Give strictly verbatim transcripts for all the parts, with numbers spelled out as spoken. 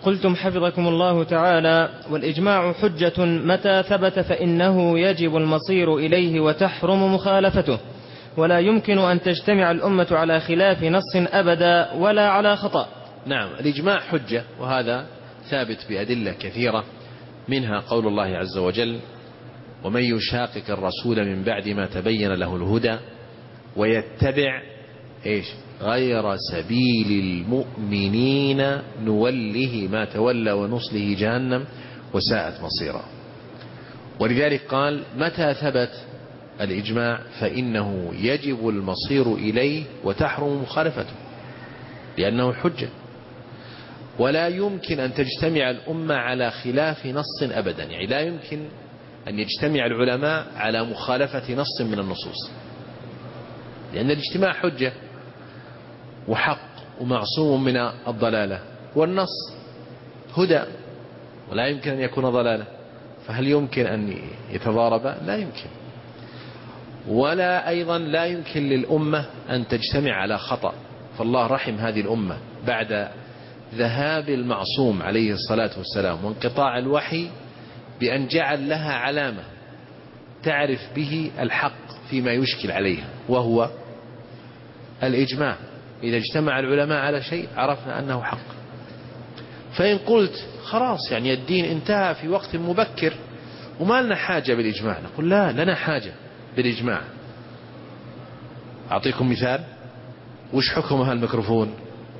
قلتم حفظكم الله تعالى: والإجماع حجة متى ثبت فإنه يجب المصير إليه وتحرم مخالفته، ولا يمكن أن تجتمع الأمة على خلاف نص أبدا ولا على خطأ. نعم، الإجماع حجة، وهذا ثابت بأدلة كثيرة، منها قول الله عز وجل: ومن يشاقق الرسول من بعد ما تبين له الهدى ويتبع إيش غير سبيل المؤمنين نوله ما تولى ونصله جهنم وساءت مصيرا. ولذلك قال: متى ثبت الإجماع فإنه يجب المصير إليه وتحرم مخالفته، لأنه حجة، ولا يمكن أن تجتمع الأمة على خلاف نص أبدا. يعني لا يمكن أن يجتمع العلماء على مخالفة نص من النصوص، لأن الاجتماع حجة وحق ومعصوم من الضلالة، والنص هدى ولا يمكن أن يكون ضلالة، فهل يمكن أن يتضاربا؟ لا يمكن. ولا أيضا لا يمكن للأمة أن تجتمع على خطأ، فالله رحم هذه الأمة بعد ذهاب المعصوم عليه الصلاة والسلام وانقطاع الوحي بأن جعل لها علامة تعرف به الحق فيما يشكل عليها، وهو الإجماع. إذا اجتمع العلماء على شيء عرفنا أنه حق. فإن قلت خلاص يعني الدين انتهى في وقت مبكر وما لنا حاجة بالإجماع، نقول لا، لنا حاجة بالإجماع. أعطيكم مثال. وش حكم هالميكروفون؟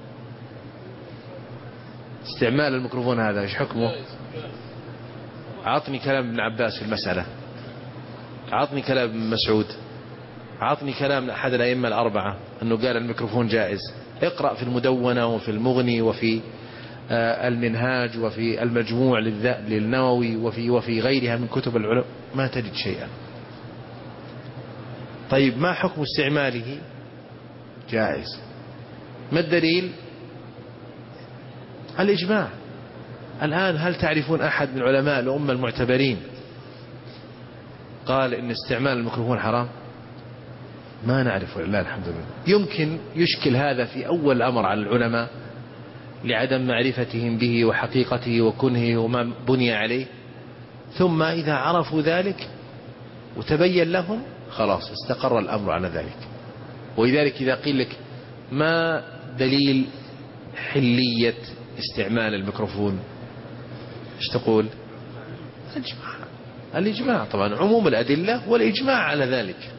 استعمال الميكروفون هذا وش حكمه؟ أعطني كلام ابن عباس في المسألة، أعطني كلام ابن مسعود، أعطني كلام أحد الأئمة الأربعة أنه قال الميكروفون جائز. اقرأ في المدونة وفي المغني وفي المنهاج وفي المجموع للنووي وفي وفي غيرها من كتب العلماء، ما تجد شيئا. طيب ما حكم استعماله؟ جائز. ما الدليل؟ الإجماع. الآن هل تعرفون أحد من علماء الأمة المعتبرين قال إن استعمال الميكروفون حرام؟ ما نعرف ولله الحمد لله. يمكن يشكل هذا في أول الأمر على العلماء لعدم معرفتهم به وحقيقته وكنهه وما بني عليه، ثم إذا عرفوا ذلك وتبين لهم خلاص استقر الأمر على ذلك. ولذلك إذا قيل لك ما دليل حلية استعمال الميكروفون، ايش تقول؟ الإجماع. الإجماع طبعا عموم الأدلة والإجماع على ذلك.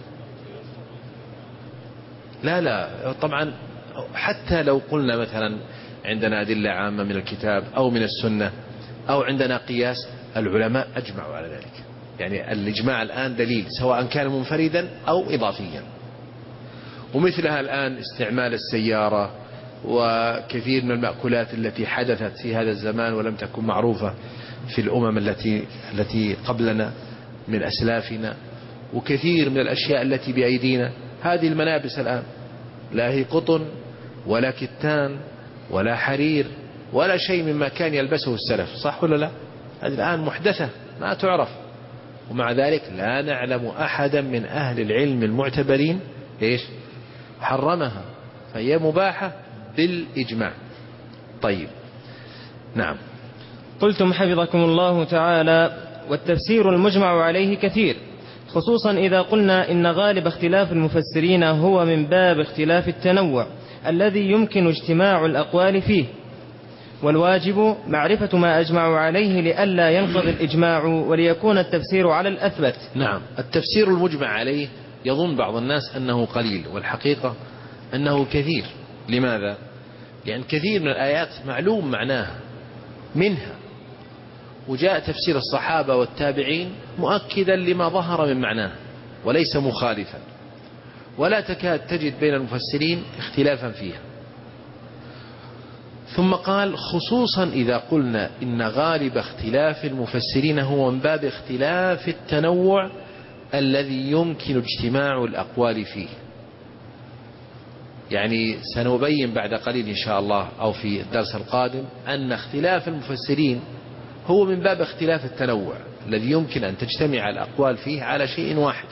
لا لا طبعا حتى لو قلنا مثلا عندنا أدلة عامة من الكتاب أو من السنة أو عندنا قياس، العلماء أجمعوا على ذلك. يعني الإجماع الآن دليل سواء كان منفردا أو إضافيا. ومثلها الآن استعمال السيارة وكثير من المأكولات التي حدثت في هذا الزمان ولم تكن معروفة في الأمم التي التي قبلنا من أسلافنا، وكثير من الأشياء التي بأيدينا. هذه الملابس الآن لا هي قطن ولا كتان ولا حرير ولا شيء مما كان يلبسه السلف، صح ولا لا؟ هذه الآن محدثة ما تعرف، ومع ذلك لا نعلم أحدا من أهل العلم المعتبرين إيش حرمها، فهي مباحة بالإجماع. طيب نعم. قلتم حفظكم الله تعالى: والتفسير المجمع عليه كثير، خصوصا إذا قلنا إن غالب اختلاف المفسرين هو من باب اختلاف التنوع الذي يمكن اجتماع الأقوال فيه، والواجب معرفة ما أجمعوا عليه لئلا ينقض الإجماع وليكون التفسير على الأثبت. نعم، التفسير المجمع عليه يظن بعض الناس أنه قليل، والحقيقة أنه كثير. لماذا؟ لأن كثير من الآيات معلوم معناها منها، وجاء تفسير الصحابة والتابعين مؤكدا لما ظهر من معناه وليس مخالفا، ولا تكاد تجد بين المفسرين اختلافا فيها. ثم قال: خصوصا إذا قلنا إن غالب اختلاف المفسرين هو من باب اختلاف التنوع الذي يمكن اجتماع الأقوال فيه. يعني سنبين بعد قليل إن شاء الله أو في الدرس القادم أن اختلاف المفسرين هو من باب اختلاف التنوع الذي يمكن أن تجتمع الأقوال فيه على شيء واحد.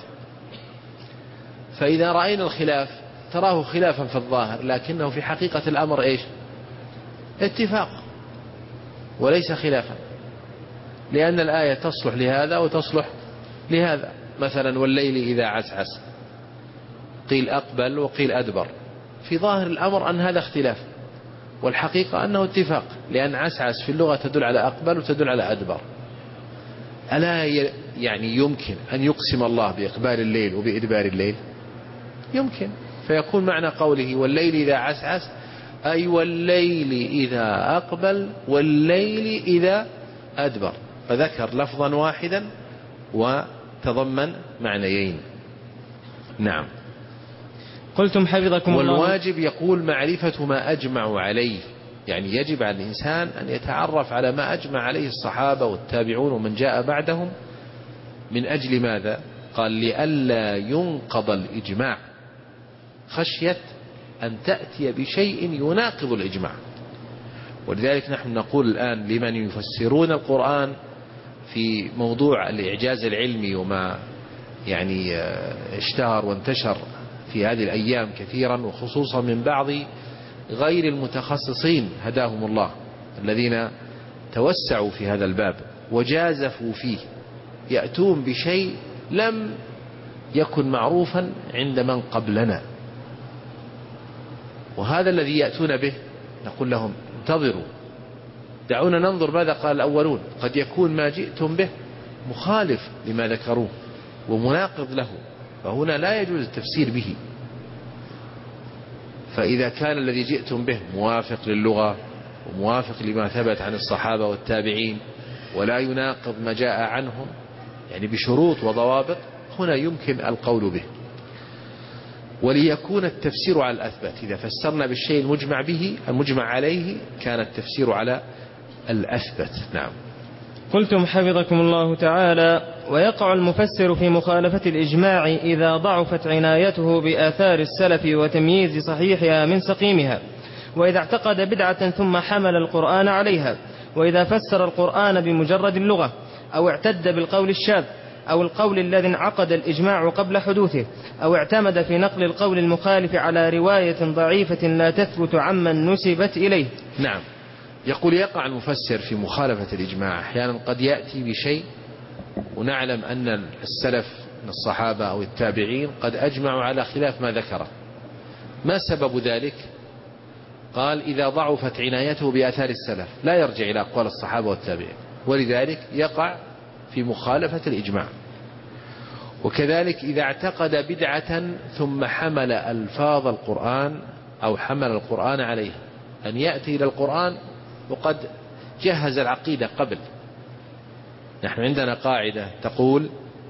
فإذا رأينا الخلاف تراه خلافا في الظاهر، لكنه في حقيقة الأمر إيش؟ اتفاق. وليس خلافا، لأن الآية تصلح لهذا وتصلح لهذا. مثلا والليل إذا عسعس، قيل أقبل وقيل أدبر، في ظاهر الأمر أن هذا اختلاف، والحقيقة أنه اتفاق، لأن عسعس في اللغة تدل على أقبل وتدل على أدبر. ألا يعني يمكن أن يقسم الله بإقبال الليل وبإدبار الليل؟ يمكن، فيكون معنى قوله والليل إذا عسعس أي والليل إذا أقبل والليل إذا أدبر، فذكر لفظا واحدا وتضمن معنيين. نعم. قلتم حفظكم الله. والواجب يقول معرفة ما أجمع عليه، يعني يجب على الإنسان أن يتعرف على ما أجمع عليه الصحابة والتابعون ومن جاء بعدهم. من أجل ماذا؟ قال لئلا ينقض الإجماع، خشية أن تأتي بشيء يناقض الإجماع. ولذلك نحن نقول الآن لمن يفسرون القرآن في موضوع الإعجاز العلمي وما يعني اشتهر وانتشر في هذه الأيام كثيرا، وخصوصا من بعض غير المتخصصين هداهم الله الذين توسعوا في هذا الباب وجازفوا فيه، يأتون بشيء لم يكن معروفا عند من قبلنا، وهذا الذي يأتون به نقول لهم انتظروا، دعونا ننظر ماذا قال الأولون، قد يكون ما جئتم به مخالف لما ذكروه ومناقض له، فهنا لا يجوز التفسير به. فإذا كان الذي جئتم به موافق للغة وموافق لما ثبت عن الصحابة والتابعين ولا يناقض ما جاء عنهم يعني بشروط وضوابط، هنا يمكن القول به. وليكون التفسير على الأثبت، إذا فسرنا بالشيء المجمع به المجمع عليه كان التفسير على الأثبت. نعم. قلتم حفظكم الله تعالى: ويقع المفسر في مخالفة الإجماع إذا ضعفت عنايته بآثار السلف وتمييز صحيحها من سقيمها، وإذا اعتقد بدعة ثم حمل القرآن عليها، وإذا فسر القرآن بمجرد اللغة، أو اعتد بالقول الشاذ، أو القول الذي انعقد الإجماع قبل حدوثه، أو اعتمد في نقل القول المخالف على رواية ضعيفة لا تثبت عمن نسبت إليه. نعم. يقول يقع المفسر في مخالفة الإجماع، أحيانا قد يأتي بشيء ونعلم أن السلف من الصحابة أو التابعين قد أجمعوا على خلاف ما ذكره. ما سبب ذلك؟ قال إذا ضعفت عنايته بآثار السلف لا يرجع إلى أقوال الصحابة والتابعين، ولذلك يقع في مخالفة الإجماع. وكذلك إذا اعتقد بدعة ثم حمل ألفاظ القرآن أو حمل القرآن عليها، أن يأتي إلى القرآن وقد جهز العقيدة قبل. نحن عندنا قاعدة تقول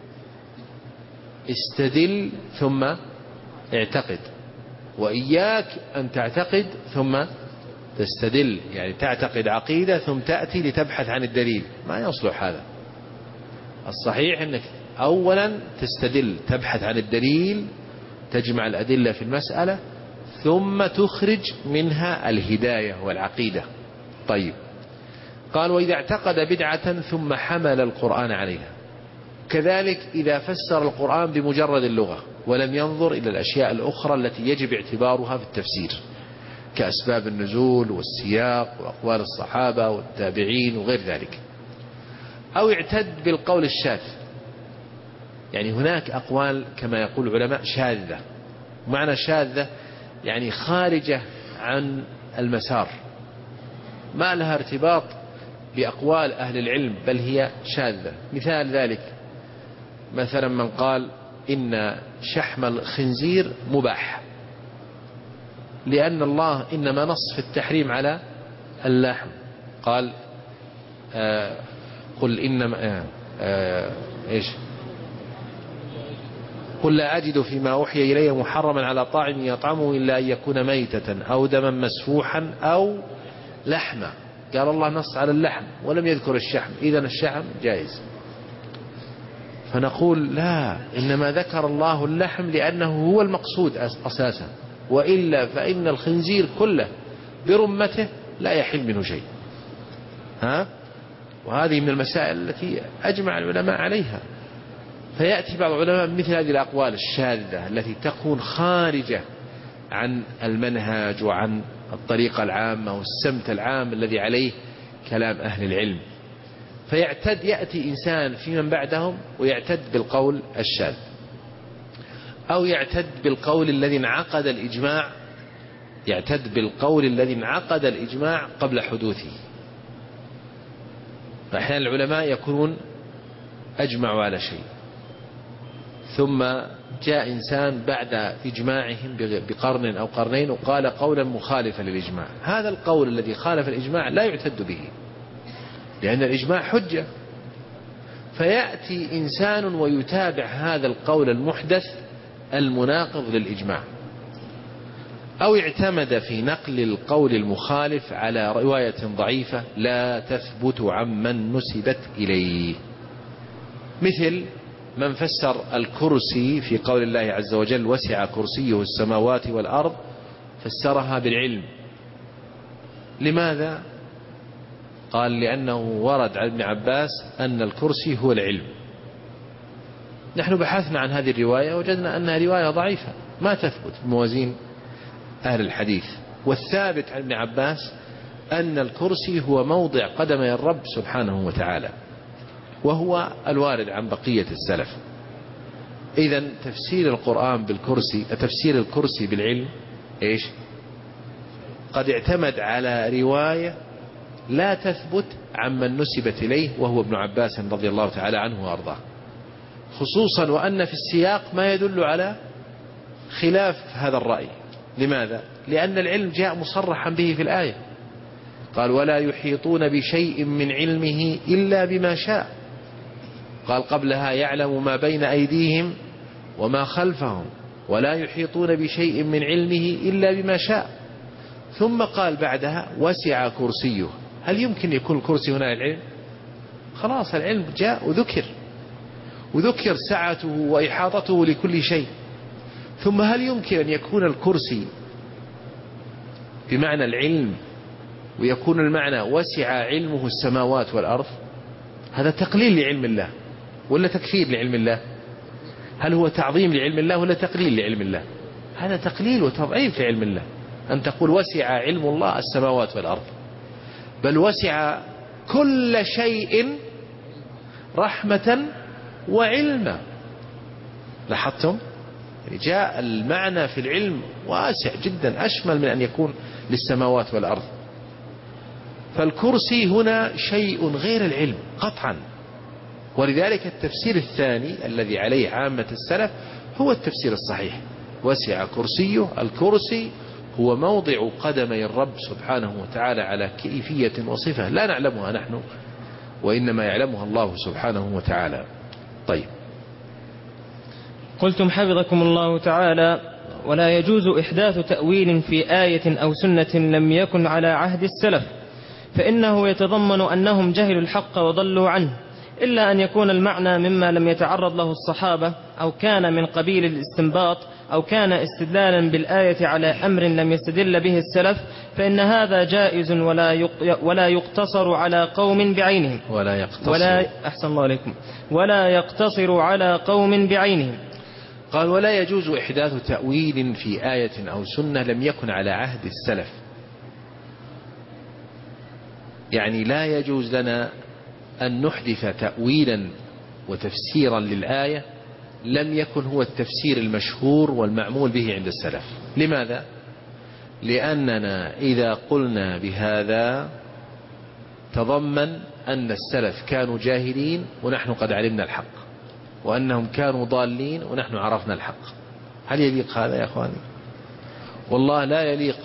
استدل ثم اعتقد، وإياك أن تعتقد ثم تستدل، يعني تعتقد عقيدة ثم تأتي لتبحث عن الدليل، ما يصلح هذا. الصحيح أنك أولا تستدل، تبحث عن الدليل، تجمع الأدلة في المسألة، ثم تخرج منها الهداية والعقيدة. طيب، قال وإذا اعتقد بدعة ثم حمل القرآن عليها، كذلك إذا فسر القرآن بمجرد اللغة ولم ينظر إلى الأشياء الأخرى التي يجب اعتبارها في التفسير كأسباب النزول والسياق وأقوال الصحابة والتابعين وغير ذلك، أو اعتد بالقول الشاذ، يعني هناك أقوال كما يقول العلماء شاذة، معنى شاذة يعني خارجة عن المسار، ما لها ارتباط بأقوال أهل العلم بل هي شاذة. مثال ذلك مثلا من قال إن شحم الخنزير مباح لأن الله إنما نص في التحريم على اللحم، قال آه قل إنما آه آه إيش قل لا أجد فيما أوحي إلي محرما على طاعم يطعمه إلا أن يكون ميتة أو دما مسفوحا أو لحما، قال الله نص على اللحم ولم يذكر الشحم، إذن الشحم جائز. فنقول لا، إنما ذكر الله اللحم لأنه هو المقصود أساسا، وإلا فإن الخنزير كله برمته لا يحل منه شيء. ها؟ وهذه من المسائل التي أجمع العلماء عليها. فيأتي بعض العلماء مثل هذه الأقوال الشاذة التي تكون خارجة عن المنهج وعن الطريقة العامة والسمت العام الذي عليه كلام أهل العلم، فيعتد يأتي إنسان في من بعدهم ويعتد بالقول الشاذ، أو يعتد بالقول الذي انعقد الإجماع يعتد بالقول الذي انعقد الإجماع قبل حدوثه. فأحيانا العلماء يكونون أجمعوا على شيء، ثم جاء إنسان بعد إجماعهم بقرن أو قرنين وقال قولا مخالفا للإجماع. هذا القول الذي خالف الإجماع لا يعتد به، لأن الإجماع حجة. فيأتي إنسان ويتابع هذا القول المحدث المناقض للإجماع، أو اعتمد في نقل القول المخالف على رواية ضعيفة لا تثبت عمن نسبت إليه، مثل من فسر الكرسي في قول الله عز وجل وسع كرسيه السماوات والأرض، فسرها بالعلم. لماذا؟ قال لأنه ورد عن ابن عباس أن الكرسي هو العلم. نحن بحثنا عن هذه الرواية وجدنا أنها رواية ضعيفة ما تثبت بموازين أهل الحديث. والثابت عن ابن عباس أن الكرسي هو موضع قدمي الرب سبحانه وتعالى، وهو الوارد عن بقية السلف. إذن تفسير القرآن بالكرسي، تفسير الكرسي بالعلم إيش؟ قد اعتمد على رواية لا تثبت عمن نسبت إليه وهو ابن عباس رضي الله تعالى عنه وأرضاه، خصوصا وأن في السياق ما يدل على خلاف هذا الرأي. لماذا؟ لأن العلم جاء مصرحا به في الآية، قال ولا يحيطون بشيء من علمه إلا بما شاء. قال قبلها يعلم ما بين أيديهم وما خلفهم ولا يحيطون بشيء من علمه إلا بما شاء. ثم قال بعدها وسع كرسيه. هل يمكن يكون الكرسي هنا العلم؟ خلاص العلم جاء وذكر وذكر سعته وإحاطته لكل شيء. ثم هل يمكن أن يكون الكرسي بمعنى العلم ويكون المعنى وسع علمه السماوات والأرض؟ هذا تقليل لعلم الله ولا تكثير لعلم الله؟ هل هو تعظيم لعلم الله ولا تقليل لعلم الله؟ هذا تقليل وتضعيف لعلم الله أن تقول وسع علم الله السماوات والأرض، بل وسع كل شيء رحمة وعلما. لاحظتم؟ يعني جاء المعنى في العلم واسع جدا أشمل من أن يكون للسماوات والأرض. فالكرسي هنا شيء غير العلم قطعا، ولذلك التفسير الثاني الذي عليه عامة السلف هو التفسير الصحيح. وسع كرسيه، الكرسي هو موضع قدمي الرب سبحانه وتعالى على كيفية وصفة لا نعلمها نحن وإنما يعلمها الله سبحانه وتعالى. طيب، قلتم حفظكم الله تعالى ولا يجوز إحداث تأويل في آية أو سنة لم يكن على عهد السلف، فإنه يتضمن أنهم جهلوا الحق وضلوا عنه، إلا أن يكون المعنى مما لم يتعرض له الصحابة، أو كان من قبيل الاستنباط، أو كان استدلالا بالآية على أمر لم يستدل به السلف، فإن هذا جائز ولا ولا يقتصر على قوم بعينهم ولا يقتصر ولا أحسن الله عليكم ولا يقتصر على قوم بعينهم. قال ولا يجوز إحداث تأويل في آية أو سنة لم يكن على عهد السلف، يعني لا يجوز لنا أن نحدث تأويلا وتفسيرا للآية لم يكن هو التفسير المشهور والمعمول به عند السلف. لماذا؟ لأننا إذا قلنا بهذا تضمن أن السلف كانوا جاهلين ونحن قد علمنا الحق، وأنهم كانوا ضالين ونحن عرفنا الحق. هل يليق هذا يا أخواني؟ والله لا يليق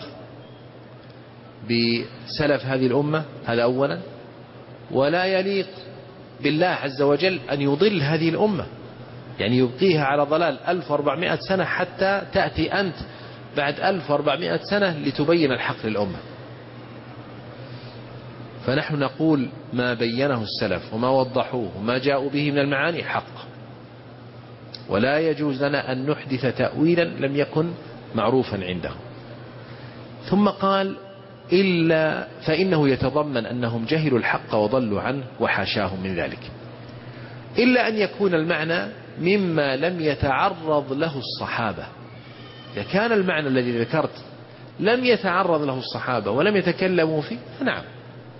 بسلف هذه الأمة، هذا أولا. ولا يليق بالله عز وجل أن يضل هذه الأمة، يعني يبقيها على ضلال ألف وأربعمائة سنة حتى تأتي أنت بعد ألف وأربعمائة سنة لتبين الحق للأمة. فنحن نقول ما بينه السلف وما وضحوه وما جاءوا به من المعاني حق، ولا يجوز لنا أن نحدث تأويلا لم يكن معروفا عندهم. ثم قال إلا فإنه يتضمن أنهم جهلوا الحق وضلوا عنه وحاشاهم من ذلك، إلا أن يكون المعنى مما لم يتعرض له الصحابة. إذا كان المعنى الذي ذكرت لم يتعرض له الصحابة ولم يتكلموا فيه فنعم،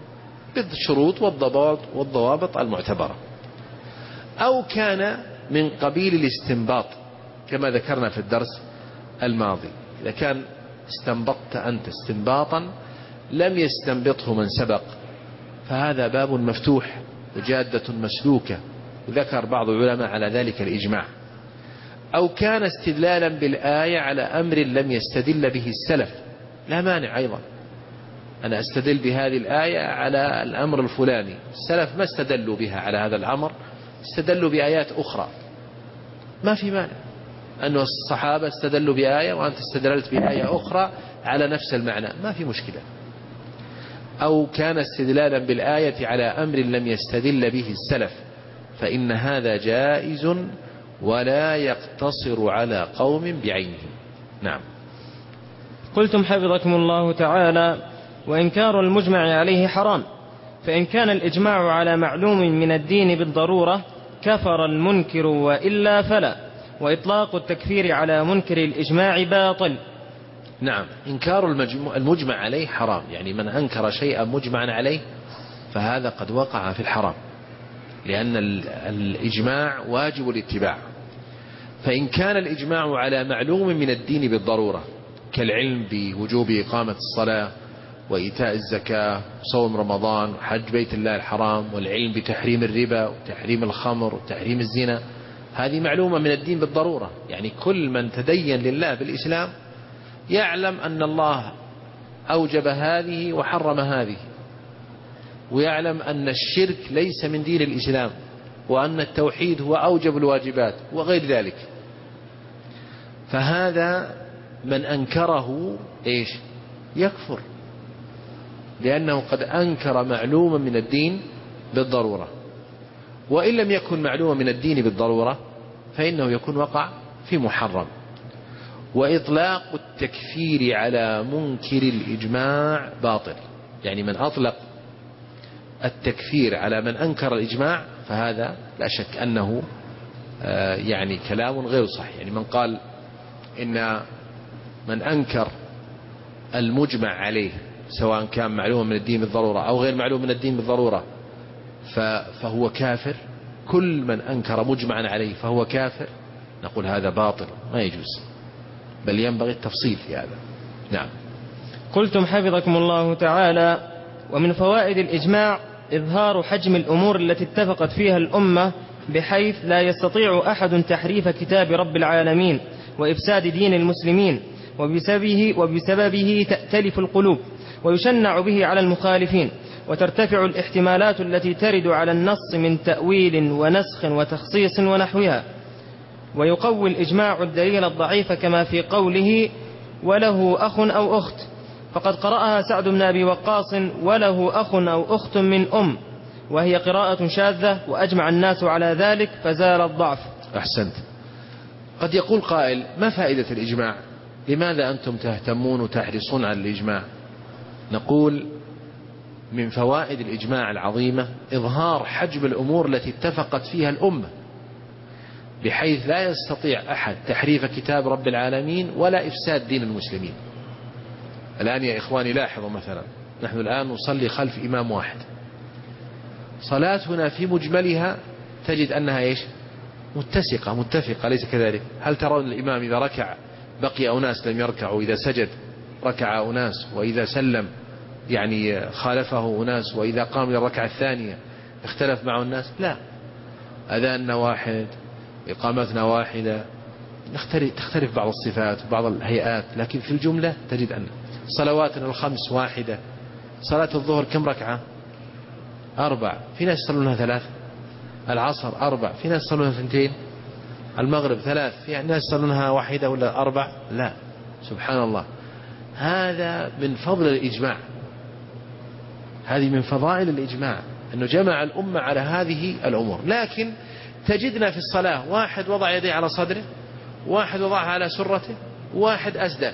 بالشروط والضباط والضوابط المعتبرة، أو كان من قبيل الاستنباط كما ذكرنا في الدرس الماضي. إذا كان استنبطت أنت استنباطا لم يستنبطه من سبق فهذا باب مفتوح وجادة مسلوكة، وذكر بعض العلماء على ذلك الإجماع. أو كان استدلالا بالآية على أمر لم يستدل به السلف، لا مانع أيضا، أنا أستدل بهذه الآية على الأمر الفلاني، السلف ما استدلوا بها على هذا الأمر، استدلوا بآيات أخرى، ما في مانع أن الصحابة استدلوا بآية وأنت استدللت بآية أخرى على نفس المعنى، ما في مشكلة. أو كان استدلالا بالآية على أمر لم يستدل به السلف فإن هذا جائز ولا يقتصر على قوم بعينهم. نعم. قلتم حفظكم الله تعالى: وإنكار المجمع عليه حرام، فإن كان الإجماع على معلوم من الدين بالضرورة كفر المنكر وإلا فلا، وإطلاق التكفير على منكر الإجماع باطل. نعم، إنكار المجمع عليه حرام، يعني من أنكر شيئا مجمعا عليه فهذا قد وقع في الحرام، لأن الإجماع واجب الاتباع. فإن كان الإجماع على معلوم من الدين بالضرورة كالعلم بوجوب إقامة الصلاة وإيتاء الزكاة وصوم رمضان وحج بيت الله الحرام والعلم بتحريم الربا وتحريم الخمر وتحريم الزنا، هذه معلومة من الدين بالضرورة، يعني كل من تدين لله بالإسلام يعلم أن الله أوجب هذه وحرم هذه، ويعلم أن الشرك ليس من دين الإسلام، وأن التوحيد هو أوجب الواجبات وغير ذلك. فهذا من أنكره إيش؟ يكفر، لأنه قد أنكر معلوما من الدين بالضرورة. وإن لم يكن معلوما من الدين بالضرورة فإنه يكون وقع في محرم. وإطلاق التكفير على منكر الإجماع باطل، يعني من أطلق التكفير على من أنكر الإجماع فهذا لا شك أنه يعني كلام غير صحيح. يعني من قال إن من أنكر المجمع عليه سواء كان معلوم من الدين بالضرورة أو غير معلوم من الدين بالضرورة فهو كافر، كل من أنكر مجمعا عليه فهو كافر، نقول هذا باطل ما يجوز، بل ينبغي التفصيل في هذا. نعم. قلتم حفظكم الله تعالى: ومن فوائد الإجماع إظهار حجم الأمور التي اتفقت فيها الأمة بحيث لا يستطيع أحد تحريف كتاب رب العالمين وإفساد دين المسلمين، وبسببه, وبسببه تأتلف القلوب ويشنع به على المخالفين، وترتفع الاحتمالات التي ترد على النص من تأويل ونسخ وتخصيص ونحوها، ويقوي الإجماع الدليل الضعيف كما في قوله: وله أخ أو أخت، فقد قرأها سعد بن أبي وقاص: وله أخ أو أخت من أم، وهي قراءة شاذة وأجمع الناس على ذلك فزال الضعف. أحسنت. قد يقول قائل: ما فائدة الإجماع؟ لماذا أنتم تهتمون وتحرصون على الإجماع؟ نقول: من فوائد الإجماع العظيمة إظهار حجم الأمور التي اتفقت فيها الأمة بحيث لا يستطيع أحد تحريف كتاب رب العالمين ولا إفساد دين المسلمين. الآن يا إخواني لاحظوا، مثلا نحن الآن نصلي خلف إمام واحد، صلاتنا في مجملها تجد أنها إيش؟ متسقة متفقة، ليس كذلك؟ هل ترون الإمام إذا ركع بقي أناس لم يركعوا، إذا سجد ركع أناس، وإذا سلم يعني خالفه أناس، وإذا قام للركعة الثانية اختلف معه الناس؟ لا، أذاننا واحد، إقامتنا واحدة، تختلف بعض الصفات وبعض الهيئات، لكن في الجملة تجد أن صلواتنا الخمس واحدة. صلاة الظهر كم ركعة؟ أربع، في ناس يصلونها ثلاث. العصر أربع، في ناس يصلونها ثنتين. المغرب ثلاث، في ناس يصلونها واحدة ولا أربع. لا، سبحان الله، هذا من فضل الإجماع، هذه من فضائل الإجماع أنه جمع الأمة على هذه الأمور. لكن تجدنا في الصلاة واحد وضع يديه على صدره، واحد وضعها على سرته، واحد أسدل،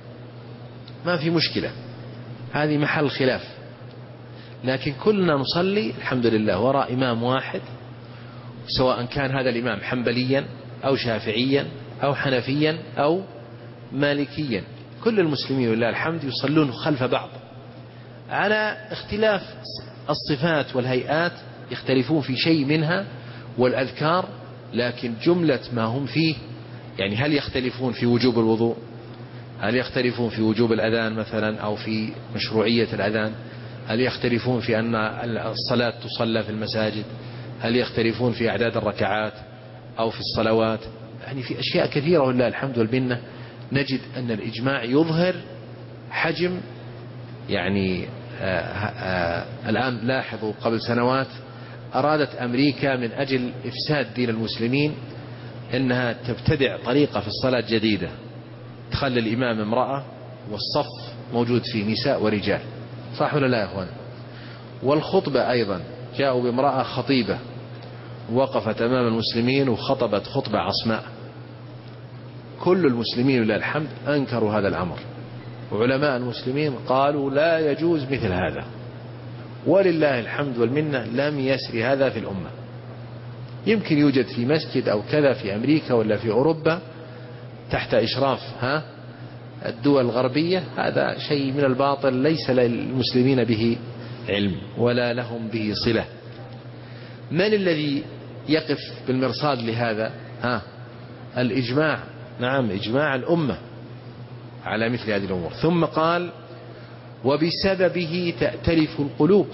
ما في مشكلة، هذه محل خلاف، لكن كلنا نصلي الحمد لله وراء إمام واحد، سواء كان هذا الإمام حنبليا أو شافعيا أو حنفيا أو مالكيا، كل المسلمين ولله الحمد يصلون خلف بعض على اختلاف الصفات والهيئات يختلفون في شيء منها، والأذكار، لكن جملة ما هم فيه، يعني هل يختلفون في وجوب الوضوء؟ هل يختلفون في وجوب الأذان مثلا أو في مشروعية الأذان؟ هل يختلفون في أن الصلاة تصلى في المساجد؟ هل يختلفون في أعداد الركعات أو في الصلوات؟ يعني في أشياء كثيرة ولله الحمد والمنة. نجد أن الإجماع يظهر حجم، يعني آآ آآ الآن لاحظوا قبل سنوات أرادت أمريكا من أجل إفساد دين المسلمين أنها تبتدع طريقة في الصلاة جديدة، تخلي الإمام امرأة والصف موجود فيه نساء ورجال، صح ولا لا يا أخوان؟ والخطبة أيضا جاءوا بامرأة خطيبة وقفت أمام المسلمين وخطبت خطبة عصماء. كل المسلمين لله الحمد أنكروا هذا الأمر، وعلماء المسلمين قالوا لا يجوز مثل هذا، ولله الحمد والمنة لم يسري هذا في الأمة. يمكن يوجد في مسجد أو كذا في أمريكا ولا في أوروبا تحت إشراف ها الدول الغربية، هذا شيء من الباطل ليس للمسلمين به علم ولا لهم به صلة. من الذي يقف بالمرصاد لهذا؟ ها الإجماع، نعم إجماع الأمة على مثل هذه الأمور. ثم قال وبسببه تأتلف القلوب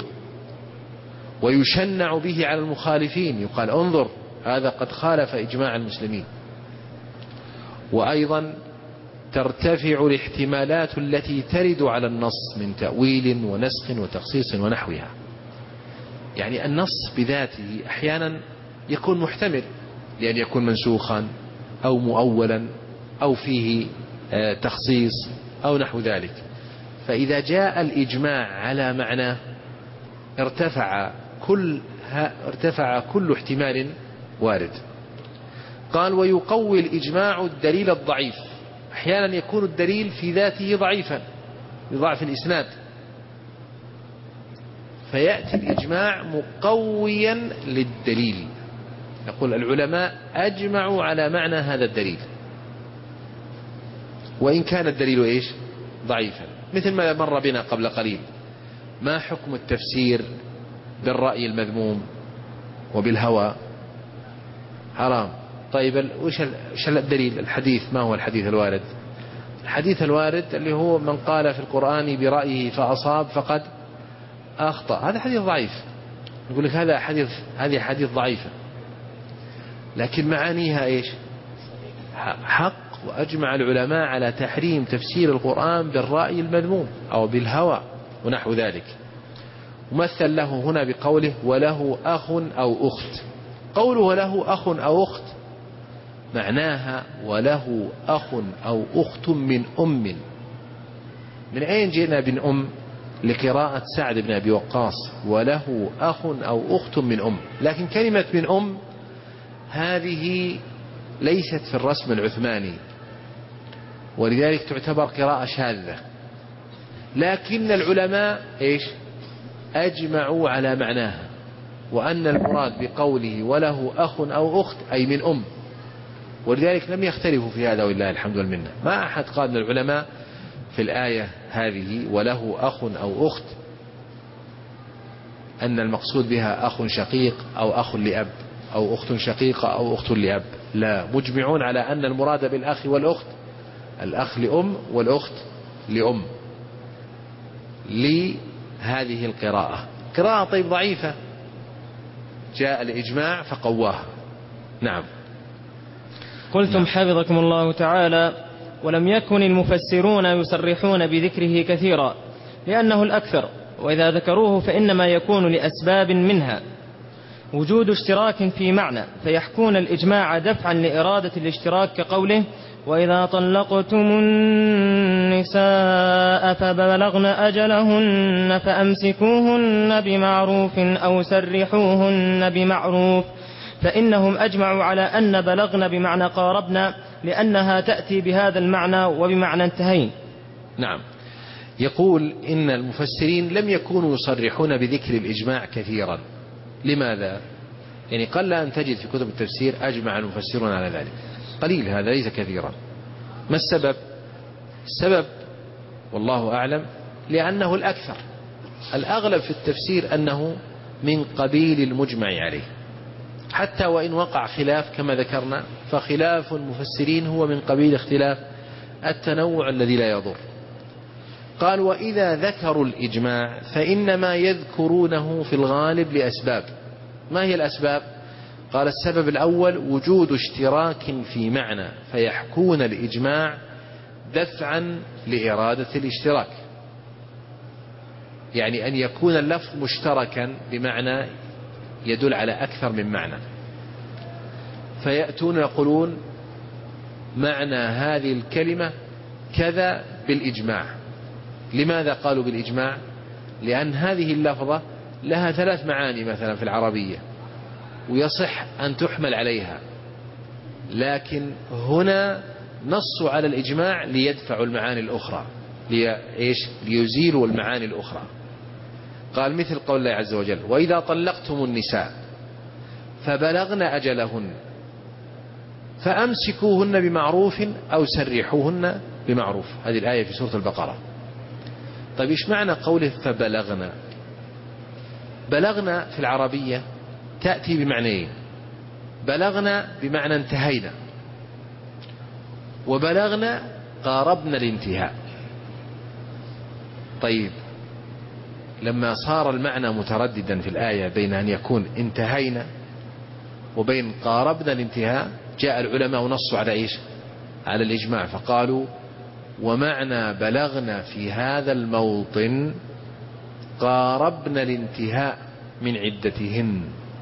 ويشنع به على المخالفين، يقال انظر هذا قد خالف إجماع المسلمين. وأيضا ترتفع الاحتمالات التي ترد على النص من تأويل ونسخ وتخصيص ونحوها. يعني النص بذاته أحيانا يكون محتمل لأن يكون منسوخا أو مؤولا أو فيه تخصيص أو نحو ذلك. فإذا جاء الإجماع على معنى ارتفع كل ارتفع كل احتمال وارد. قال ويقوي الإجماع الدليل الضعيف، أحيانا يكون الدليل في ذاته ضعيفا بضعف الإسناد، فيأتي الإجماع مقويا للدليل. يقول العلماء أجمعوا على معنى هذا الدليل وإن كان الدليل إيش ضعيفا، مثل ما مر بنا قبل قليل. ما حكم التفسير بالرأي المذموم وبالهوى؟ حرام. طيب وش الدليل؟ الحديث، ما هو الحديث الوارد؟ الحديث الوارد اللي هو من قال في القرآن برأيه فأصاب فقد أخطأ، هذا حديث ضعيف. يقول لك هذا حديث، هذه حديث ضعيفة، لكن معانيها إيش؟ حق. وأجمع العلماء على تحريم تفسير القرآن بالرأي المذموم أو بالهوى ونحو ذلك. ومثل له هنا بقوله وله أخ أو أخت. قوله وله أخ أو أخت معناها وله أخ أو أخت من أم. من أين جئنا بن أم؟ لقراءة سعد بن أبي وقاص وله أخ أو أخت من أم. لكن كلمة من أم هذه ليست في الرسم العثماني، ولذلك تعتبر قراءة شاذة. لكن العلماء إيش أجمعوا على معناها، وأن المراد بقوله وله أخ أو أخت أي من أم، ولذلك لم يختلفوا في هذا ولله الحمد والمنة. ما أحد قال من العلماء في الآية هذه وله أخ أو أخت أن المقصود بها أخ شقيق أو أخ لأب أو أخت شقيقة أو أخت لأب، لا، مجمعون على أن المراد بالأخ والأخت الأخ لأم والأخت لأم لهذه القراءة. قراءة طيب ضعيفة، جاء الإجماع فقواها. نعم. قلتم نعم. حفظكم الله تعالى ولم يكن المفسرون يصرحون بذكره كثيرا لأنه الأكثر، وإذا ذكروه فإنما يكون لأسباب منها وجود اشتراك في معنى فيحكون الإجماع دفعا لإرادة الاشتراك، كقوله وإذا طلقتم النساء فبلغن أجلهن فأمسكوهن بمعروف أو سرحوهن بمعروف، فإنهم أجمعوا على أن بلغن بمعنى قاربنا لأنها تأتي بهذا المعنى وبمعنى انتهين. نعم. يقول إن المفسرين لم يكونوا يصرحون بذكر الإجماع كثيرا. لماذا؟ يعني قل أن تجد في كتب التفسير أجمع المفسرون على ذلك، قليل، هذا ليس كثيرا. ما السبب؟ السبب والله أعلم لأنه الأكثر، الأغلب في التفسير أنه من قبيل المجمع عليه، حتى وإن وقع خلاف كما ذكرنا، فخلاف المفسرين هو من قبيل اختلاف التنوع الذي لا يضر. قال وإذا ذكروا الإجماع فإنما يذكرونه في الغالب لأسباب. ما هي الأسباب؟ قال السبب الأول وجود اشتراك في معنى فيحكون الإجماع دفعا لإرادة الاشتراك، يعني أن يكون اللفظ مشتركا بمعنى يدل على أكثر من معنى، فيأتون يقولون معنى هذه الكلمة كذا بالإجماع. لماذا قالوا بالإجماع؟ لأن هذه اللفظة لها ثلاث معاني مثلا في العربية ويصح أن تحمل عليها، لكن هنا نصوا على الإجماع ليدفعوا المعاني الأخرى، ليش؟ ليزيلوا المعاني الأخرى. قال مثل قول الله عز وجل وإذا طلقتم النساء فبلغن أجلهن فأمسكوهن بمعروف أو سرحوهن بمعروف. هذه الآية في سورة البقرة. طيب إيش معنى قوله فبلغنا؟ بلغنا في العربية تأتي بمعنيين، بلغنا بمعنى انتهينا، وبلغنا قاربنا الانتهاء. طيب لما صار المعنى مترددا في الآية بين أن يكون انتهينا وبين قاربنا الانتهاء، جاء العلماء ونصوا على إيش؟ على الإجماع، فقالوا ومعنى بلغنا في هذا الموطن قاربنا الانتهاء من عدتهن.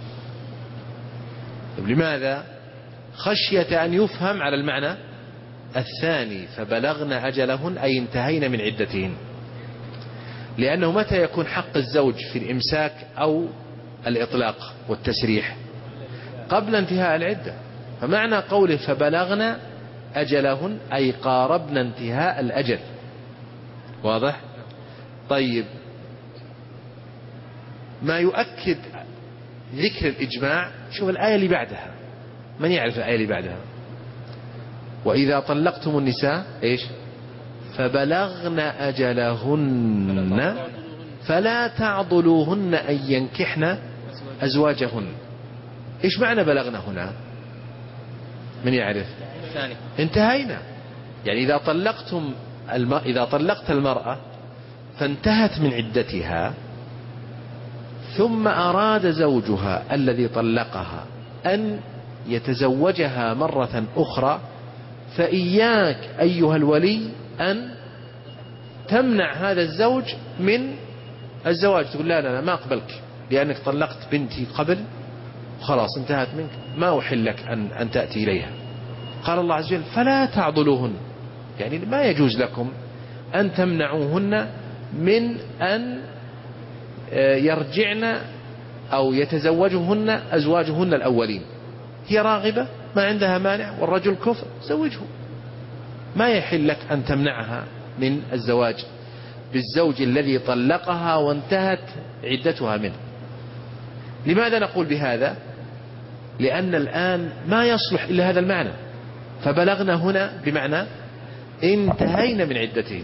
لماذا؟ خشية أن يفهم على المعنى الثاني فبلغنا أجلهن أي انتهينا من عدتهن، لأنه متى يكون حق الزوج في الإمساك أو الإطلاق والتسريح؟ قبل انتهاء العدة. فمعنى قوله فبلغنا أجلهن أي قاربنا انتهاء الأجل. واضح؟ طيب ما يؤكد ذكر الإجماع، شوف الآية اللي بعدها، من يعرف الآية اللي بعدها؟ وإذا طلقتم النساء إيش؟ فبلغن أجلهن فلا تعضلوهن أن ينكحن أزواجهن. إيش معنى بلغنا هنا؟ من يعرف؟ انتهينا. يعني إذا طلقتم الم... إذا طلقت المرأة فانتهت من عدتها ثم أراد زوجها الذي طلقها أن يتزوجها مرة أخرى، فإياك أيها الولي أن تمنع هذا الزوج من الزواج، تقول لا لا لا ما أقبلك لأنك طلقت بنتي قبل خلاص انتهت منك، ما أحل لك أن, أن تأتي إليها. قال الله عز وجل فلا تعضلوهن، يعني ما يجوز لكم أن تمنعوهن من أن يرجعن أو يتزوجهن أزواجهن الأولين. هي راغبة ما عندها مانع والرجل كفر، زوجه. ما يحل لك أن تمنعها من الزواج بالزوج الذي طلقها وانتهت عدتها منه. لماذا نقول بهذا؟ لأن الآن ما يصلح إلا هذا المعنى، فبلغنا هنا بمعنى انتهينا من عدتهم.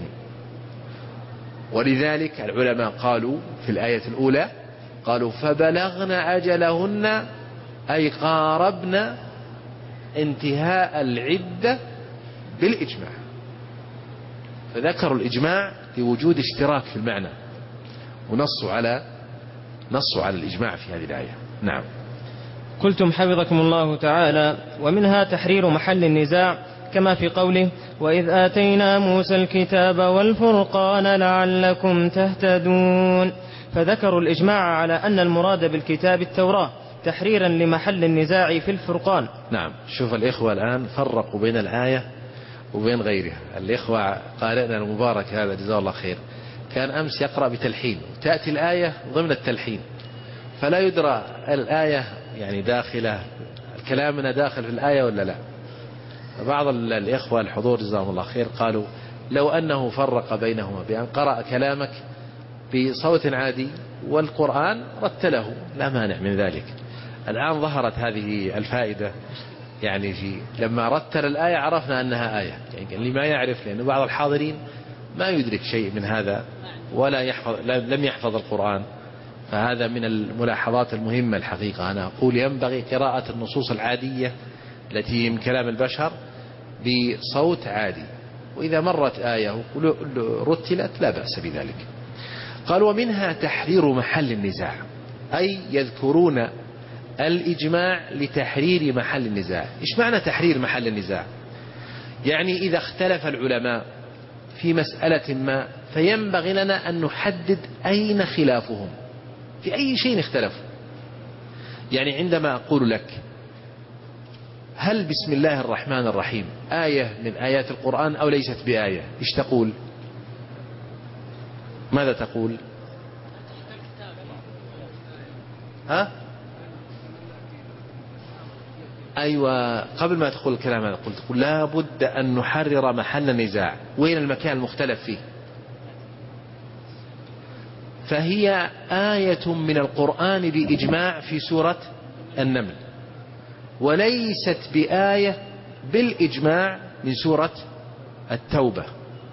ولذلك العلماء قالوا في الآية الأولى قالوا فبلغنا أجلهن أي قاربنا انتهاء العدة بالإجماع، فذكروا الإجماع لوجود اشتراك في المعنى ونصوا على نصوا على الإجماع في هذه الآية. نعم. قلتم حفظكم الله تعالى ومنها تحرير محل النزاع كما في قوله وإذ آتينا موسى الكتاب والفرقان لعلكم تهتدون، فذكروا الإجماع على أن المراد بالكتاب التوراة تحريرا لمحل النزاع في الفرقان. نعم. شوف الإخوة الآن فرقوا بين الآية وبين غيرها. الإخوة قارئنا المبارك هذا جزاه الله خير كان أمس يقرأ بتلحين، تأتي الآية ضمن التلحين فلا يدرى الآية يعني داخلة كلامنا داخل في الآية ولا لا. بعض الإخوة الحضور جزاهم الله خير قالوا لو أنه فرق بينهما بأن قرأ كلامك بصوت عادي والقرآن رتله لا مانع من ذلك. الآن ظهرت هذه الفائدة، يعني في لما رتل الآية عرفنا أنها آية، يعني اللي ما يعرف، لأن بعض الحاضرين ما يدرك شيء من هذا ولا يحفظ لم يحفظ القرآن. فهذا من الملاحظات المهمة الحقيقة. أنا أقول ينبغي قراءة النصوص العادية التي من كلام البشر بصوت عادي، وإذا مرت آية رتلت لا بأس بذلك. قال ومنها تحرير محل النزاع، أي يذكرون الإجماع لتحرير محل النزاع. إيش معنى تحرير محل النزاع؟ يعني إذا اختلف العلماء في مسألة ما فينبغي لنا أن نحدد أين خلافهم، في أي شيء اختلفوا. يعني عندما أقول لك هل بسم الله الرحمن الرحيم آية من آيات القرآن أو ليست بآية، إيش تقول؟ ماذا تقول؟ ها؟ أيوة، قبل ما تقول الكلام هذا قلت تقول لا بد أن نحرر محل النزاع، وين المكان المختلف فيه. فهي آية من القرآن بإجماع في سورة النمل، وليست بآية بالإجماع من سورة التوبة.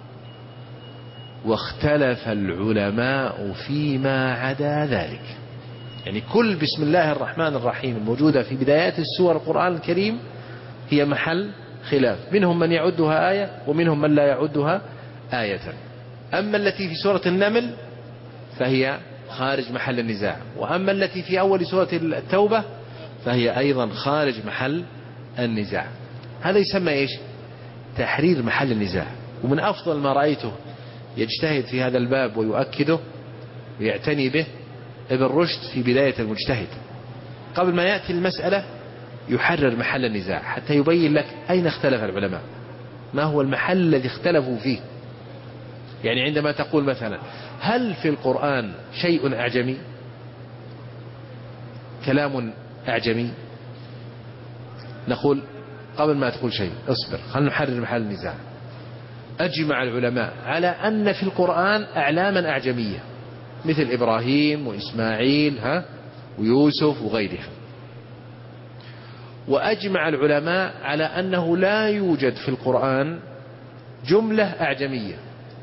واختلف العلماء فيما عدا ذلك. يعني كل بسم الله الرحمن الرحيم الموجودة في بدايات السور القرآن الكريم هي محل خلاف، منهم من يعدها آية ومنهم من لا يعدها آية. أما التي في سورة النمل فهي خارج محل النزاع، وأما التي في أول سورة التوبة فهي أيضا خارج محل النزاع. هذا يسمى إيش؟ تحرير محل النزاع. ومن أفضل ما رأيته يجتهد في هذا الباب ويؤكده ويعتني به ابن رشد في بداية المجتهد، قبل ما يأتي المسألة يحرر محل النزاع حتى يبين لك أين اختلف العلماء، ما هو المحل الذي اختلفوا فيه. يعني عندما تقول مثلا هل في القرآن شيء أعجمي، كلام أعجمي، نقول قبل ما تقول شيء اصبر خلنا نحرر محل النزاع. أجمع العلماء على أن في القرآن أعلاما أعجمية مثل إبراهيم وإسماعيل ها ويوسف وغيرها. وأجمع العلماء على أنه لا يوجد في القرآن جملة أعجمية.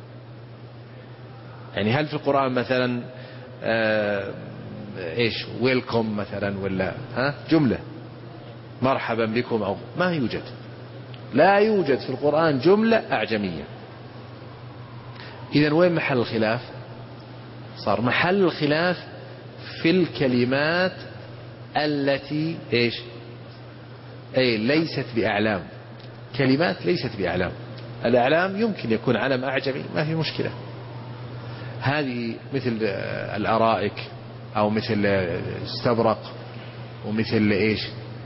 يعني هل في القرآن مثلا آه إيش ويلكم مثلا ولا ها جملة مرحبا بكم أو ما يوجد، لا يوجد في القرآن جملة أعجمية. إذن وين محل الخلاف؟ صار محل الخلاف في الكلمات التي إيش أي ليست بأعلام. كلمات ليست بأعلام. الأعلام يمكن يكون علم أعجمي ما في مشكلة، هذه مثل الأرائك أو مثل استبرق ومثل إيش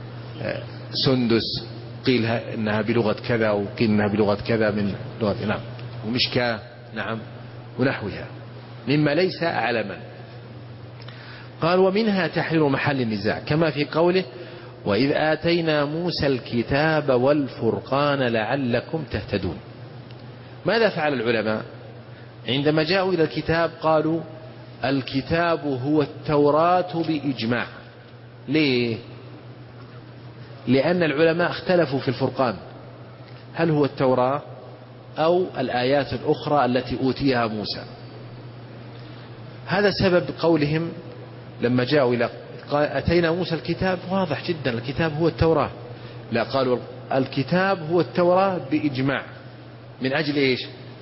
سندس، قيل إنها بلغة كذا وقيل إنها بلغة كذا من لغة نعم ومشكاة نعم ونحوها مما ليس علما. قال ومنها تحرير محل النزاع كما في قوله وإذ آتينا موسى الكتاب والفرقان لعلكم تهتدون. ماذا فعل العلماء عندما جاءوا إلى الكتاب؟ قالوا الكتاب هو التوراة بإجماع. ليه؟ لأن العلماء اختلفوا في الفرقان هل هو التوراة أو الآيات الأخرى التي أوتيها موسى. هذا سبب قولهم لما جاءوا إلى أتينا موسى الكتاب واضح جدا الكتاب هو التوراة. لا، قالوا الكتاب هو التوراة بإجماع. من أجل إيش؟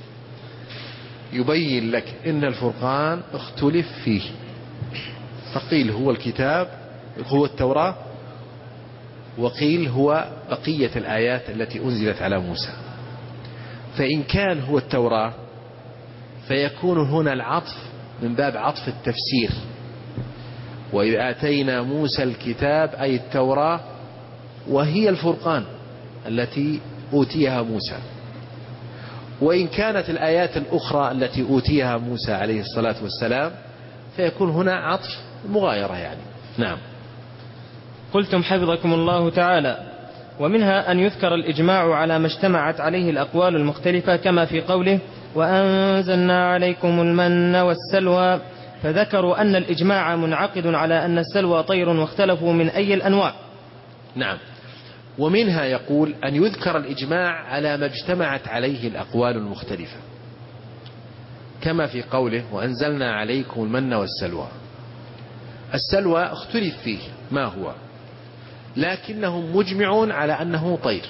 يبين لك إن الفرقان اختلف فيه، فقيل هو الكتاب هو التوراة وقيل هو بقية الآيات التي أنزلت على موسى. فإن كان هو التوراة فيكون هنا العطف من باب عطف التفسير، وإذ آتينا موسى الكتاب أي التوراة وهي الفرقان التي أوتيها موسى. وإن كانت الآيات الأخرى التي أوتيها موسى عليه الصلاة والسلام فيكون هنا عطف مغايرة يعني. نعم. قلتم حفظكم الله تعالى ومنها أن يذكر الإجماع على ما اجتمعت عليه الأقوال المختلفة كما في قوله وأنزلنا عليكم المن والسلوى، فذكروا أن الإجماع منعقد على أن السلوى طير واختلفوا من أي الأنواع. نعم. ومنها يقول أن يذكر الإجماع على ما اجتمعت عليه الأقوال المختلفة. كما في قوله وأنزلنا عليكم المن والسلوى. السلوى اختلف فيه ما هو، لكنهم مجمعون على أنه طير،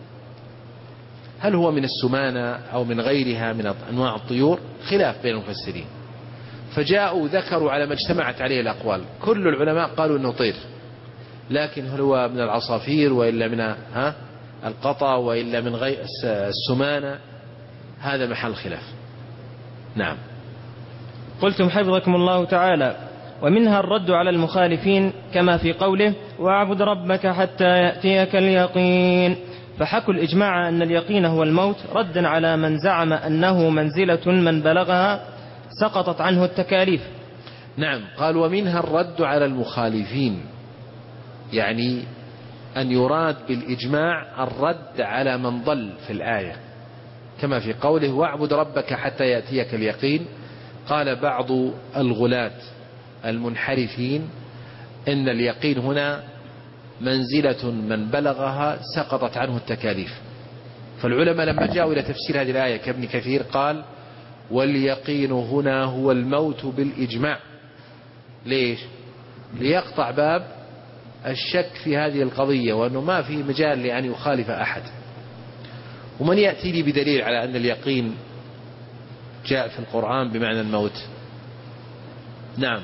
هل هو من السمانة أو من غيرها من أنواع الطيور، خلاف بين المفسرين. فجاءوا ذكروا على ما اجتمعت عليه الأقوال، كل العلماء قالوا أنه طير، لكن هل هو من العصافير وإلا من ها القطا وإلا من غير السمانة، هذا محل خلاف. نعم. قلتم حفظكم الله تعالى: ومنها الرد على المخالفين كما في قوله واعبد ربك حتى يأتيك اليقين، فحكوا الإجماع أن اليقين هو الموت ردا على من زعم أنه منزلة من بلغها سقطت عنه التكاليف. نعم. قال ومنها الرد على المخالفين، يعني أن يراد بالإجماع الرد على من ضل في الآية، كما في قوله واعبد ربك حتى يأتيك اليقين. قال بعض الغلاة المنحرفين إن اليقين هنا منزلة من بلغها سقطت عنه التكاليف. فالعلماء لما جاءوا إلى تفسير هذه الآية كابن كثير قال واليقين هنا هو الموت بالإجماع. ليش؟ ليقطع باب الشك في هذه القضية، وأنه ما في مجال لأن يخالف أحد. ومن يأتي لي بدليل على أن اليقين جاء في القرآن بمعنى الموت؟ نعم.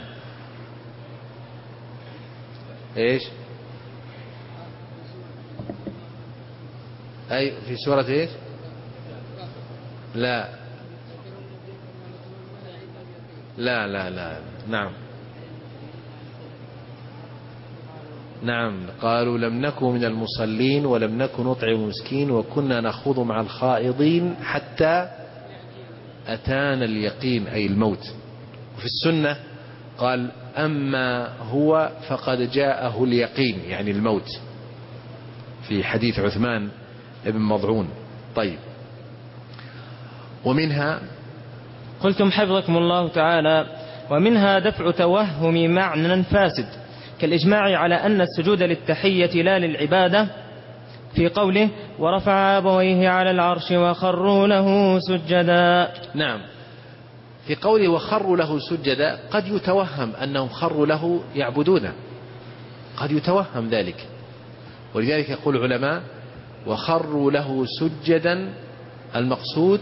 إيش؟ أي في سورة إيش؟ لا لا لا لا. نعم نعم. قالوا لم نكن من المصلين ولم نكن نطعم المسكين وكنا نخوض مع الخائضين حتى أتانا اليقين، أي الموت. وفي السنة قال أما هو فقد جاءه اليقين، يعني الموت، في حديث عثمان ابن مضعون. طيب. ومنها قلتم حفظكم الله تعالى: ومنها دفع توهم معنى فاسد كالإجماع على أن السجود للتحية لا للعبادة في قوله ورفع أبويه على العرش وخروا له سجدا. نعم. في قوله وخروا له سجدا قد يتوهم أنهم خروا له يعبدونه، قد يتوهم ذلك، ولذلك يقول العلماء وخروا له سجدا المقصود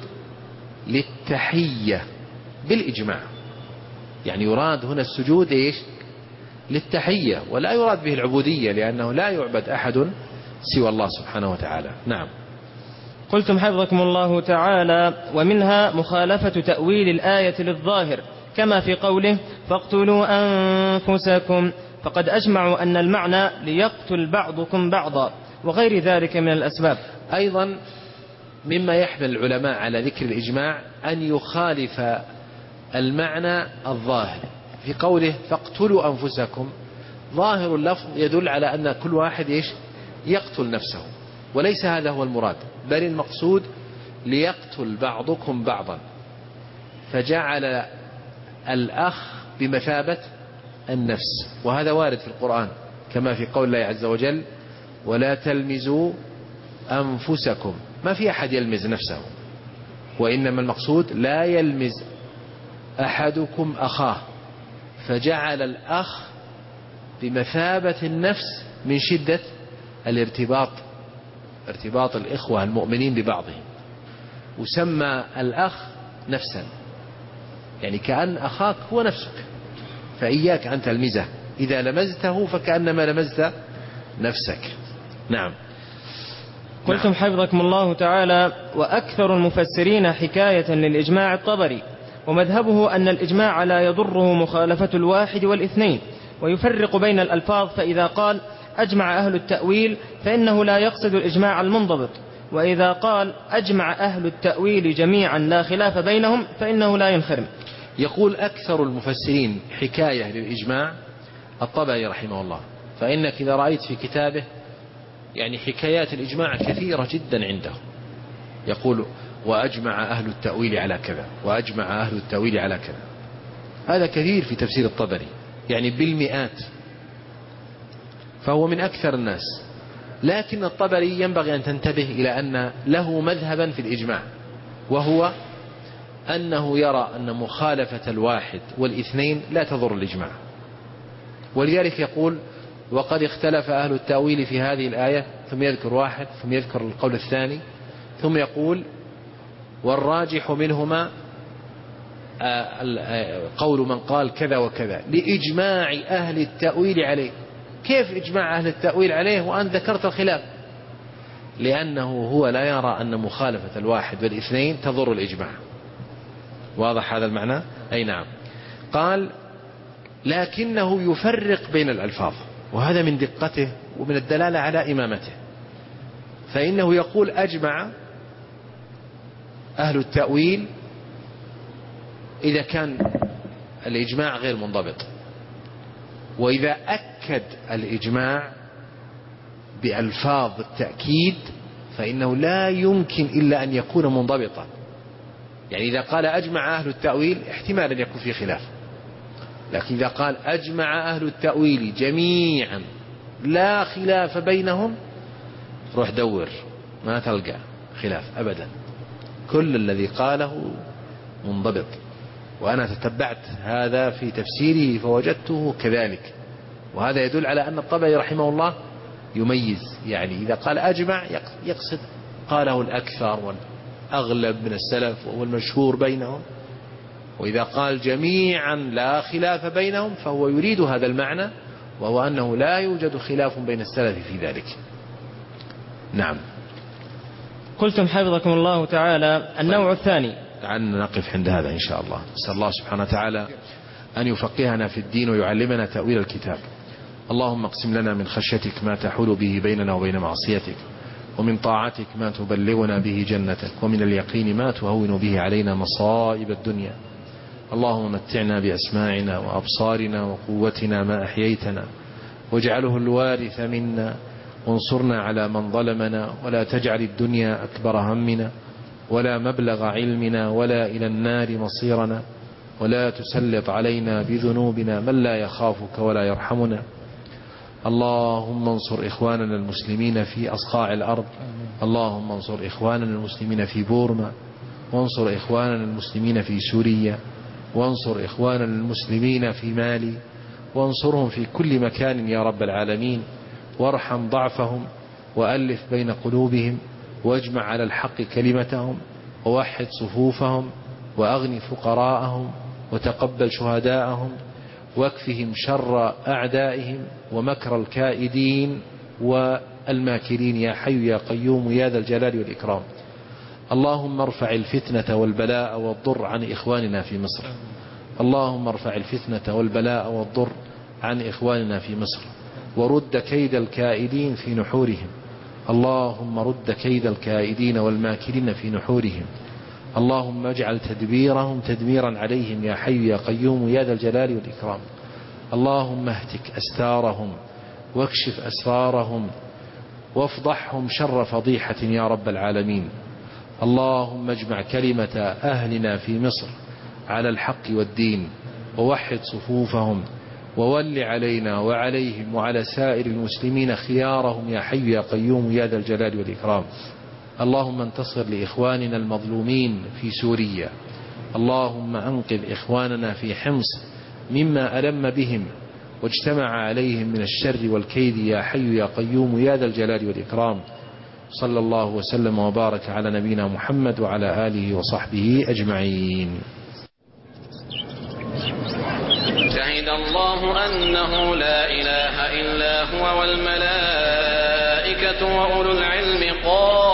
للتحية بالإجماع، يعني يراد هنا السجود إيش؟ للتحية، ولا يراد به العبودية، لأنه لا يعبد أحد سوى الله سبحانه وتعالى. نعم. قلتم حفظكم الله تعالى: ومنها مخالفة تأويل الآية للظاهر كما في قوله فاقتلوا أنفسكم، فقد أجمعوا أن المعنى ليقتل بعضكم بعضا وغير ذلك من الأسباب. أيضا مما يحمل العلماء على ذكر الإجماع أن يخالف المعنى الظاهر في قوله فاقتلوا أنفسكم. ظاهر اللفظ يدل على أن كل واحد إيش؟ يقتل نفسه، وليس هذا هو المراد، بل المقصود ليقتل بعضكم بعضا، فجعل الأخ بمثابة النفس، وهذا وارد في القرآن كما في قول الله عز وجل ولا تلمزوا أنفسكم. ما في أحد يلمز نفسه، وإنما المقصود لا يلمز أحدكم أخاه، فجعل الأخ بمثابة النفس من شدة الارتباط، ارتباط الإخوة المؤمنين ببعضهم، وسمى الأخ نفسا، يعني كأن أخاك هو نفسك، فإياك أن تلمزه، إذا لمزته فكأنما لمزت نفسك. نعم. قلتم حفظكم الله تعالى: وأكثر المفسرين حكاية للإجماع الطبري، ومذهبه أن الإجماع لا يضره مخالفة الواحد والاثنين، ويفرق بين الألفاظ، فإذا قال أجمع أهل التأويل فإنه لا يقصد الإجماع المنضبط، وإذا قال أجمع أهل التأويل جميعا لا خلاف بينهم فإنه لا ينخرم. يقول أكثر المفسرين حكاية للإجماع الطبري رحمه الله، فإنك إذا رأيت في كتابه يعني حكايات الإجماع كثيرة جدا عنده، يقول وأجمع أهل التأويل على كذا، وأجمع أهل التأويل على كذا، هذا كثير في تفسير الطبري، يعني بالمئات، فهو من أكثر الناس. لكن الطبري ينبغي أن تنتبه إلى أن له مذهبا في الإجماع، وهو أنه يرى أن مخالفة الواحد والاثنين لا تضر الإجماع، ولذلك يقول وقد اختلف أهل التأويل في هذه الآية، ثم يذكر واحد ثم يذكر القول الثاني، ثم يقول والراجح منهما قول من قال كذا وكذا لإجماع أهل التأويل عليه. كيف إجماع أهل التأويل عليه وأن ذكرت الخلاف؟ لأنه هو لا يرى أن مخالفة الواحد والاثنين تضر الإجماع. واضح هذا المعنى؟ أي نعم. قال لكنه يفرق بين الألفاظ، وهذا من دقته ومن الدلالة على إمامته، فإنه يقول أجمع أهل التأويل إذا كان الإجماع غير منضبط، وإذا أكد الإجماع بألفاظ التأكيد فإنه لا يمكن إلا أن يكون منضبطا. يعني إذا قال أجمع أهل التأويل احتمال أن يكون في خلاف، لكن إذا قال أجمع أهل التأويل جميعا لا خلاف بينهم، روح دور ما تلقى خلاف أبدا، كل الذي قاله منضبط. وأنا تتبعت هذا في تفسيره فوجدته كذلك، وهذا يدل على أن الطبري رحمه الله يميز، يعني إذا قال أجمع يقصد قاله الأكثر والأغلب من السلف والمشهور بينهم، وإذا قال جميعا لا خلاف بينهم فهو يريد هذا المعنى، وهو أنه لا يوجد خلاف بين السلف في ذلك. نعم. قلتم حفظكم الله تعالى النوع الثاني. دعنا نقف عند هذا إن شاء الله. نسأل الله سبحانه وتعالى أن يفقهنا في الدين ويعلمنا تأويل الكتاب. اللهم اقسم لنا من خشيتك ما تحول به بيننا وبين معصيتك، ومن طاعتك ما تبلغنا به جنتك، ومن اليقين ما تهون به علينا مصائب الدنيا. اللهم متعنا بأسماعنا وأبصارنا وقوتنا ما أحييتنا، واجعله الوارث منا، وانصرنا على من ظلمنا، ولا تجعل الدنيا أكبر همنا ولا مبلغ علمنا ولا إلى النار مصيرنا، ولا تسلط علينا بذنوبنا من لا يخافك ولا يرحمنا. اللهم انصر إخواننا المسلمين في أصقاع الأرض، اللهم انصر إخواننا المسلمين في بورما، وانصر إخواننا المسلمين في سوريا، وانصر إخواننا المسلمين في مالي، وانصرهم في كل مكان يا رب العالمين، وارحم ضعفهم وألف بين قلوبهم، واجمع على الحق كلمتهم، ووحد صفوفهم، وأغن فقراءهم، وتقبل شهداءهم، واكفهم شر أعدائهم ومكر الكائدين والماكرين يا حي يا قيوم يا ذا الجلال والإكرام. اللهم ارفع الفتنة والبلاء والضر عن إخواننا في مصر، اللهم ارفع الفتنة والبلاء والضر عن إخواننا في مصر، ورد كيد الكائدين في نحورهم، اللهم رد كيد الكائدين والماكرين في نحورهم، اللهم اجعل تدبيرهم تدميرا عليهم يا حي يا قيوم يا ذا الجلال والإكرام. اللهم اهتك أستارهم واكشف أسرارهم وافضحهم شر فضيحة يا رب العالمين. اللهم اجمع كلمة أهلنا في مصر على الحق والدين، ووحد صفوفهم، وول علينا وعليهم وعلى سائر المسلمين خيارهم يا حي يا قيوم يا ذا الجلال والإكرام. اللهم انتصر لإخواننا المظلومين في سوريا، اللهم أنقذ إخواننا في حمص مما ألم بهم واجتمع عليهم من الشر والكيد يا حي يا قيوم يا ذا الجلال والإكرام. صلى الله وسلم وبارك على نبينا محمد وعلى آله وصحبه أجمعين. شهد الله أنه لا إله إلا هو والملائكة وأولو العلم قائما